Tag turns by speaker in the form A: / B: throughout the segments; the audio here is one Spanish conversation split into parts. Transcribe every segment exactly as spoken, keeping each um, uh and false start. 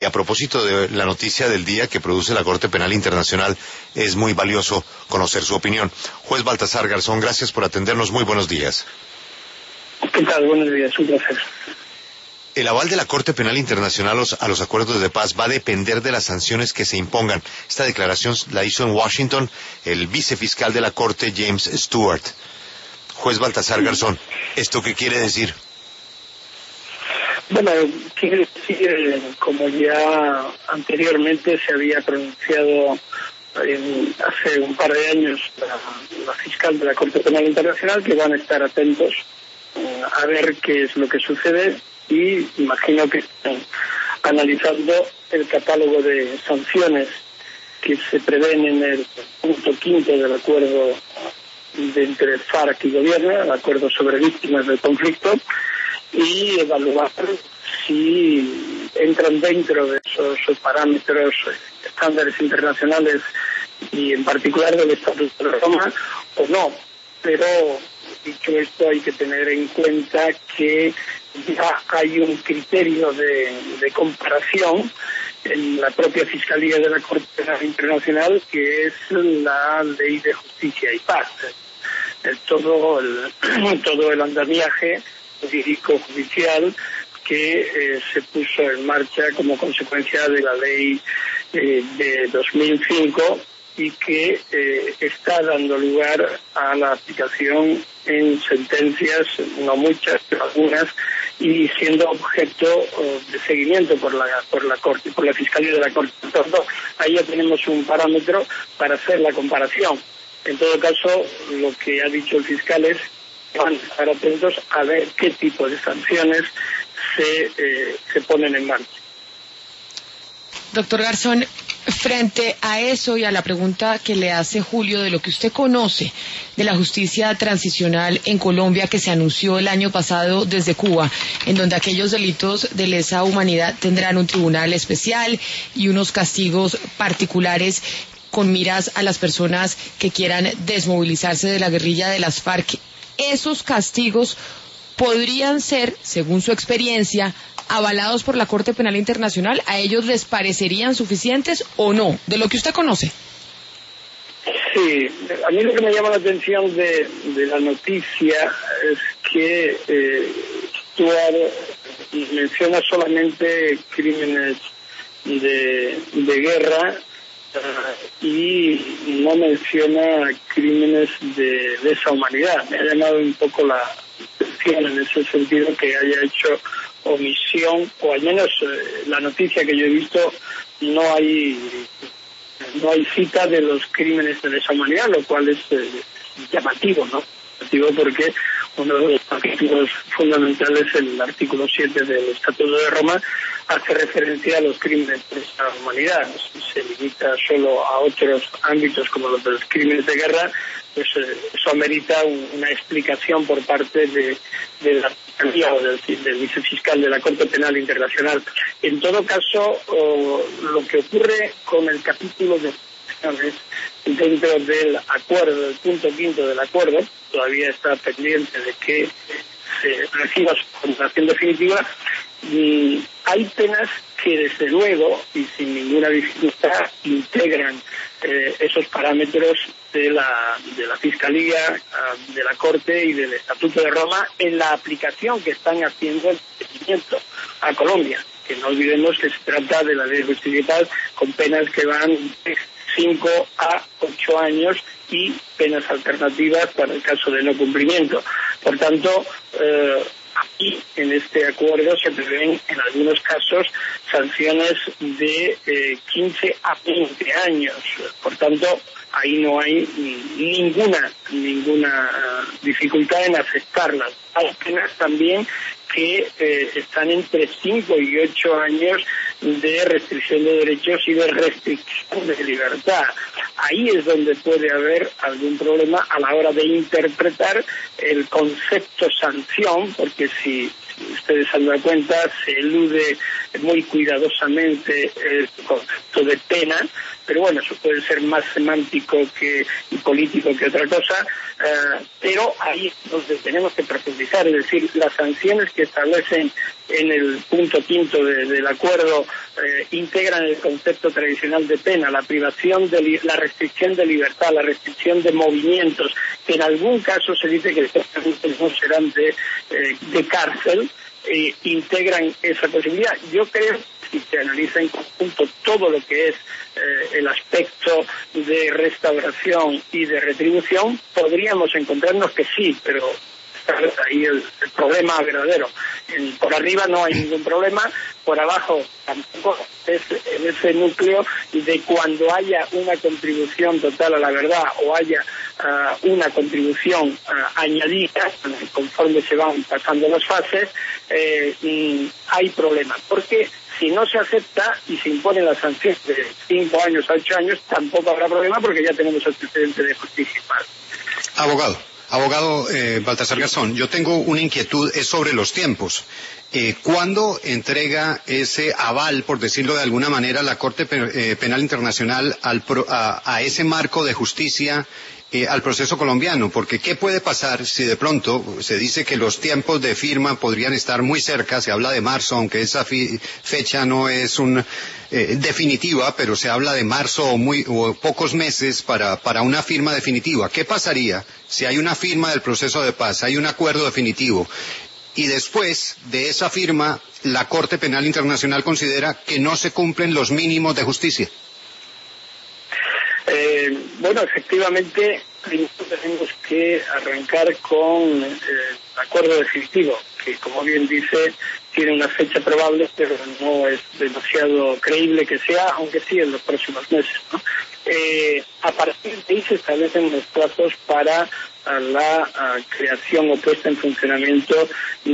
A: Y a propósito de la noticia del día que produce la Corte Penal Internacional, es muy valioso conocer su opinión. Juez Baltasar Garzón, gracias por atendernos. Muy buenos días.
B: ¿Qué tal? Buenos días, un placer.
A: El aval de la Corte Penal Internacional a los acuerdos de paz va a depender de las sanciones que se impongan. Esta declaración la hizo en Washington el vicefiscal de la Corte, James Stewart. Juez Baltasar Garzón, ¿esto qué quiere decir?
B: Bueno, quiere decir, como ya anteriormente se había pronunciado en, hace un par de años la, la fiscal de la Corte Penal Internacional, que van a estar atentos eh, a ver qué es lo que sucede, y imagino que están analizando el catálogo de sanciones que se prevén en el punto quinto del acuerdo de entre FARC y gobierno, el acuerdo sobre víctimas del conflicto, y evaluar si entran dentro de esos, esos parámetros, estándares internacionales y en particular del Estatuto de Roma o no. Pero dicho esto, hay que tener en cuenta que ya hay un criterio de, de comparación en la propia Fiscalía de la Corte Penal Internacional, que es la Ley de Justicia y Paz. El, todo, el, todo el andamiaje jurídico-judicial que eh, se puso en marcha como consecuencia de la ley eh, de dos mil cinco y que eh, está dando lugar a la aplicación en sentencias, no muchas, pero algunas, y siendo objeto uh, de seguimiento por la por la Corte, por la Fiscalía de la Corte. Entonces, ahí ya tenemos un parámetro para hacer la comparación. En todo caso, lo que ha dicho el fiscal es que van a estar atentos a ver qué tipo de sanciones se, eh, se ponen en marcha.
C: Doctor Garzón, frente a eso y a la pregunta que le hace Julio de lo que usted conoce de la justicia transicional en Colombia, que se anunció el año pasado desde Cuba, en donde aquellos delitos de lesa humanidad tendrán un tribunal especial y unos castigos particulares con miras a las personas que quieran desmovilizarse de la guerrilla de las FARC, ¿esos castigos podrían ser, según su experiencia, avalados por la Corte Penal Internacional? ¿A ellos les parecerían suficientes o no? De lo que usted conoce.
B: Sí, a mí lo que me llama la atención de, de la noticia es que eh, Stuart menciona solamente crímenes de, de guerra uh, y no menciona crímenes de lesa humanidad. Me ha llamado un poco la atención en ese sentido que haya hecho omisión, o al menos eh, la noticia que yo he visto, no hay no hay cita de los crímenes de lesa humanidad, lo cual es eh, llamativo, ¿no? Llamativo porque uno de los capítulos fundamentales, el artículo siete del Estatuto de Roma, hace referencia a los crímenes de lesa humanidad. Se limita solo a otros ámbitos como los de los crímenes de guerra, pues eh, eso amerita un, una explicación por parte de, de la Fiscalía o del, del vicefiscal de la Corte Penal Internacional. En todo caso, oh, lo que ocurre con el capítulo de sanciones dentro del acuerdo, el punto quinto del acuerdo, todavía está pendiente de que se reciba su condenación definitiva, y hay penas que desde luego y sin ninguna dificultad integran eh, esos parámetros de la de la Fiscalía, de la Corte y del Estatuto de Roma en la aplicación que están haciendo el seguimiento a Colombia, que no olvidemos que se trata de la ley de justicia y paz con penas que van de cinco a ocho años y penas alternativas para el caso de no cumplimiento. Por tanto, eh, aquí en este acuerdo se prevén en algunos casos sanciones de eh, quince a veinte años. Por tanto, ahí no hay ninguna ninguna dificultad en aceptarlas. Hay penas también que eh, están entre cinco y ocho años de restricción de derechos y de restricción de libertad. Ahí es donde puede haber algún problema a la hora de interpretar el concepto sanción, porque si, si ustedes se han dado cuenta, se elude muy cuidadosamente el concepto de pena, pero bueno, eso puede ser más semántico que, y político que otra cosa, uh, pero ahí es donde tenemos que profundizar, es decir, las sanciones que establecen en el punto quinto de, del acuerdo eh, integran el concepto tradicional de pena, la privación, de li la restricción de libertad, la restricción de movimientos, que en algún caso se dice que no serán de, eh, de cárcel, eh, integran esa posibilidad. Yo creo que si se analiza en conjunto todo lo que es eh, el aspecto de restauración y de retribución, podríamos encontrarnos que sí, pero ahí el, el problema verdadero. En, por arriba no hay ningún problema, por abajo tampoco. Es en ese núcleo de cuando haya una contribución total a la verdad o haya uh, una contribución uh, añadida conforme se van pasando las fases, eh, mm, hay problema. Porque si no se acepta y se imponen las sanciones de cinco años a ocho años, tampoco habrá problema porque ya tenemos el precedente de justicia.
D: Abogado. Abogado eh, Baltasar Garzón, yo tengo una inquietud, es sobre los tiempos. Eh, ¿Cuándo entrega ese aval, por decirlo de alguna manera, la Corte Penal Internacional al pro, a, a ese marco de justicia, eh, al proceso colombiano? Porque ¿qué puede pasar si de pronto se dice que los tiempos de firma podrían estar muy cerca? Se habla de marzo, aunque esa fi, fecha no es un, eh, definitiva, pero se habla de marzo o, muy, o pocos meses para, para una firma definitiva. ¿Qué pasaría si hay una firma del proceso de paz, hay un acuerdo definitivo, y después de esa firma la Corte Penal Internacional considera que no se cumplen los mínimos de justicia?
B: Eh, bueno, efectivamente, primero tenemos que arrancar con eh, el acuerdo definitivo, que como bien dice, tiene una fecha probable, pero no es demasiado creíble que sea, aunque sí en los próximos meses, ¿no? Eh, a partir de ahí se establecen los plazos para a la a creación o puesta en funcionamiento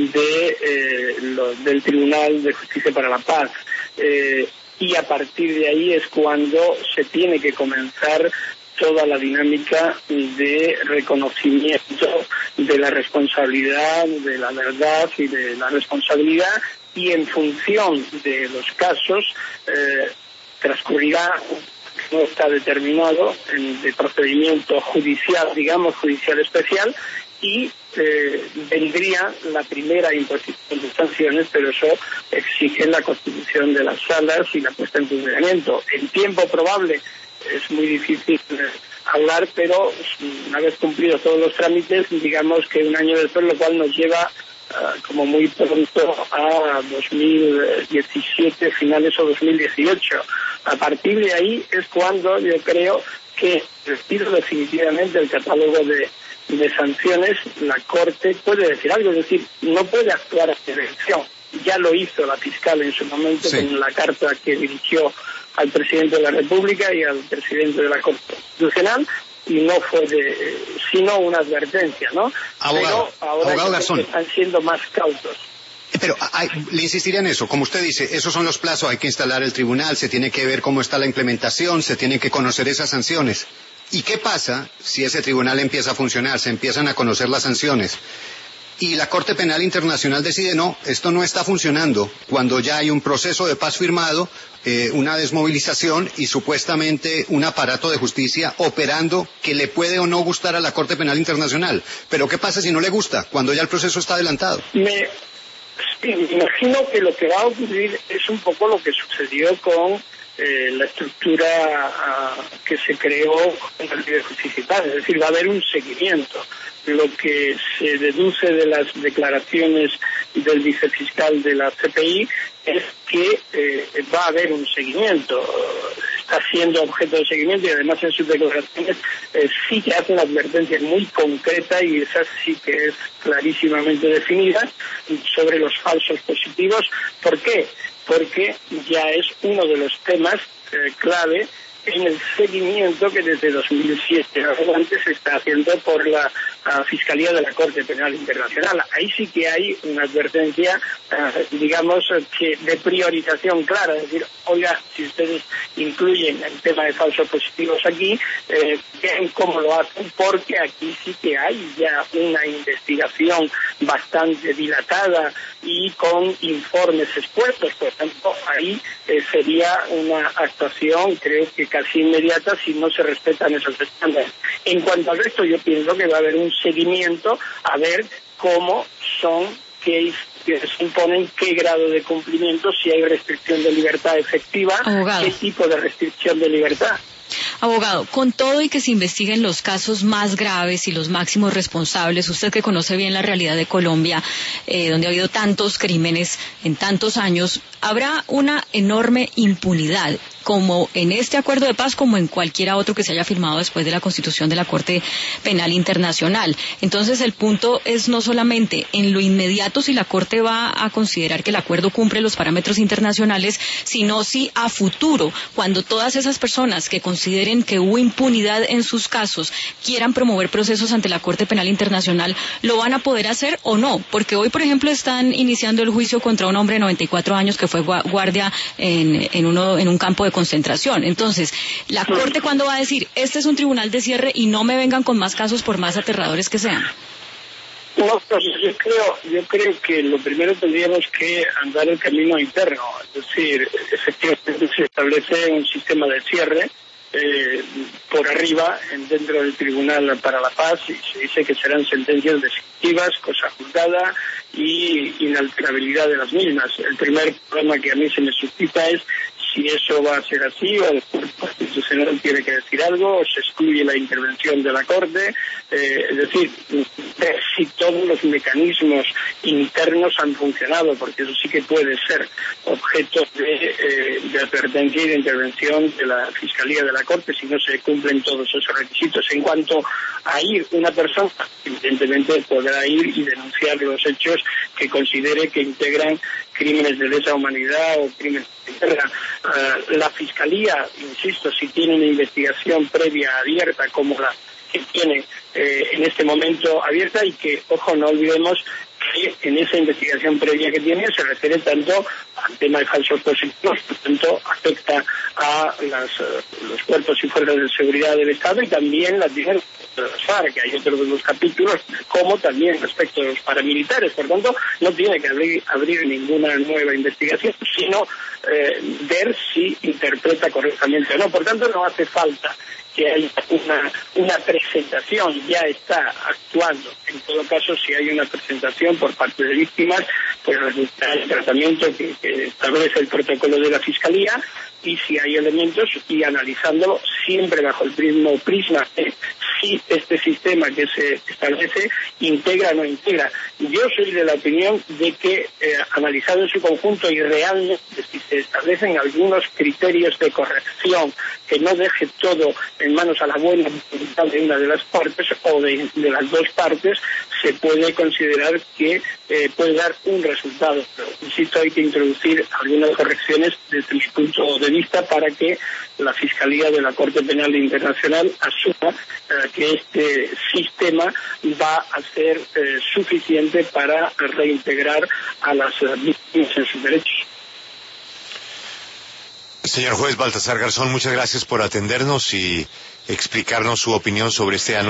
B: de eh, lo, del Tribunal de Justicia para la Paz. Eh, y a partir de ahí es cuando se tiene que comenzar toda la dinámica de reconocimiento de la responsabilidad, de la verdad y de la responsabilidad, y en función de los casos eh, transcurrirá, no está determinado, en el procedimiento judicial, digamos, judicial especial, y eh, vendría la primera imposición de sanciones, pero eso exige la constitución de las salas y la puesta en funcionamiento. En tiempo probable es muy difícil hablar, pero una vez cumplidos todos los trámites, digamos que un año después, lo cual nos lleva uh, como muy pronto a dos mil diecisiete, finales o dos mil dieciocho. A partir de ahí es cuando yo creo que, retiro definitivamente el catálogo de, de sanciones, la Corte puede decir algo, es decir, no puede actuar a elección. Ya lo hizo la fiscal en su momento, sí, con la carta que dirigió al presidente de la República y al presidente de la Corte Constitucional, y no fue de, sino una advertencia, ¿no?
D: Abogado,
B: pero ahora
D: abogado Garzón,
B: están siendo más cautos.
D: Pero hay, le insistiría en eso, como usted dice, esos son los plazos, hay que instalar el tribunal, se tiene que ver cómo está la implementación, se tienen que conocer esas sanciones. ¿Y qué pasa si ese tribunal empieza a funcionar, se empiezan a conocer las sanciones, y la Corte Penal Internacional decide no, esto no está funcionando, cuando ya hay un proceso de paz firmado, eh, una desmovilización y supuestamente un aparato de justicia operando que le puede o no gustar a la Corte Penal Internacional? Pero ¿qué pasa si no le gusta, cuando ya el proceso está adelantado?
B: Me, sí, me imagino que lo que va a ocurrir es un poco lo que sucedió con eh, la estructura uh, que se creó con la Ley de Justicia y Paz, es decir, va a haber un seguimiento. Lo que se deduce de las declaraciones del vicefiscal de la C P I es que eh, va a haber un seguimiento, está siendo objeto de seguimiento, y además en sus declaraciones eh, sí que hace una advertencia muy concreta, y esa sí que es clarísimamente definida, sobre los falsos positivos. ¿Por qué? Porque ya es uno de los temas eh, clave en el seguimiento que desde dos mil siete adelante se está haciendo por la uh, Fiscalía de la Corte Penal Internacional. Ahí sí que hay una advertencia, uh, digamos, que de priorización clara, es decir, oiga, si ustedes incluyen el tema de falsos positivos aquí, eh, vean cómo lo hacen, porque aquí sí que hay ya una investigación bastante dilatada y con informes expuestos. Por tanto, ahí eh, sería una actuación, creo que casi inmediata, si no se respetan esos estándares. En cuanto al resto, yo pienso que va a haber un seguimiento a ver cómo son, qué se imponen, qué grado de cumplimiento, si hay restricción de libertad efectiva,
C: Abogado.
B: qué tipo de restricción de libertad.
E: Abogado, con todo y que se investiguen los casos más graves y los máximos responsables, usted que conoce bien la realidad de Colombia, eh, donde ha habido tantos crímenes en tantos años, habrá una enorme impunidad, como en este acuerdo de paz, como en cualquiera otro que se haya firmado después de la Constitución de la Corte Penal Internacional. Entonces, el punto es no solamente en lo inmediato si la Corte va a considerar que el acuerdo cumple los parámetros internacionales, sino si a futuro, cuando todas esas personas que consideren que hubo impunidad en sus casos quieran promover procesos ante la Corte Penal Internacional, lo van a poder hacer o no. Porque hoy, por ejemplo, están iniciando el juicio contra un hombre de noventa y cuatro años que fue guardia en, en, uno, en un campo de concentración. Entonces, la Corte, ¿cuándo va a decir, este es un tribunal de cierre y no me vengan con más casos por más aterradores que sean?
B: No, pues yo creo, yo creo que lo primero tendríamos que andar el camino interno, es decir, efectivamente se establece un sistema de cierre eh, por arriba en, dentro del Tribunal para la Paz, y se dice que serán sentencias definitivas, cosa juzgada y inalterabilidad de las mismas. El primer problema que a mí se me suscita es si eso va a ser así, o el Tribunal Constitucional tiene que decir algo, o se excluye la intervención de la Corte, eh, es decir, ver si todos los mecanismos internos han funcionado, porque eso sí que puede ser objeto de, eh, de advertencia y de intervención de la Fiscalía de la Corte si no se cumplen todos esos requisitos. En cuanto a ir una persona, evidentemente podrá ir y denunciar los hechos que considere que integran crímenes de lesa humanidad o crímenes de guerra. Uh, la Fiscalía, insisto, si tiene una investigación previa abierta como la que tiene eh, en este momento abierta, y que, ojo, no olvidemos que en esa investigación previa que tiene se refiere tanto al tema de falsos positivos, por tanto afecta a las, uh, los cuerpos y fuerzas de seguridad del Estado, y también la tiene de las FARC, que hay otros de los capítulos, como también respecto a los paramilitares. Por tanto, no tiene que abrir, abrir ninguna nueva investigación, sino eh, ver si interpreta correctamente o no. Por tanto, no hace falta que haya una, una presentación, ya está actuando. En todo caso, si hay una presentación por parte de víctimas, pues resultará el tratamiento que, que establece el protocolo de la Fiscalía, y si hay elementos, y analizándolo siempre bajo el mismo prisma de si este sistema que se establece integra o no integra. Yo soy de la opinión de que, eh, analizado en su conjunto y realmente si se establecen algunos criterios de corrección que no deje todo en manos a la buena voluntad de una de las partes o de, de las dos partes, se puede considerar que eh, puede dar un resultado. Pero, insisto, hay que introducir algunas correcciones desde mi punto de vista para que la Fiscalía de la Corte Penal Internacional asuma eh, que este sistema va a ser eh, suficiente para reintegrar a las eh, víctimas en sus derechos.
A: Señor juez Baltasar Garzón, muchas gracias por atendernos y explicarnos su opinión sobre este anuncio.